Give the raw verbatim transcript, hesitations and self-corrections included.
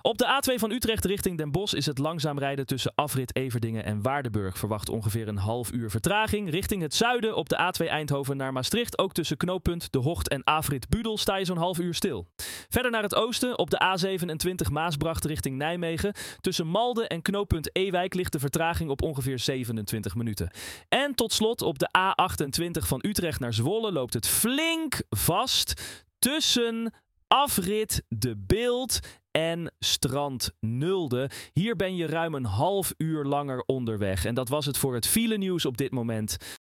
Op de A twee van Utrecht richting Den Bosch is het langzaam rijden tussen afrit Everdingen en Waardenburg. Verwacht ongeveer een half uur vertraging. Richting het zuiden op de A twee Eindhoven naar Maastricht. Ook tussen knooppunt De Hocht en afrit Budel sta je zo'n half uur stil. Verder naar het oosten op de A zevenentwintig Maasbracht richting Nijmegen. Tussen Malden en knooppunt Ewijk ligt de vertraging op ongeveer zevenentwintig minuten. En tot slot op de A achtentwintig van Utrecht naar Zwolle loopt het flink vast tussen afrit De Bilt en Strand Nulde. Hier ben je ruim een half uur langer onderweg. En dat was het voor het file nieuws op dit moment.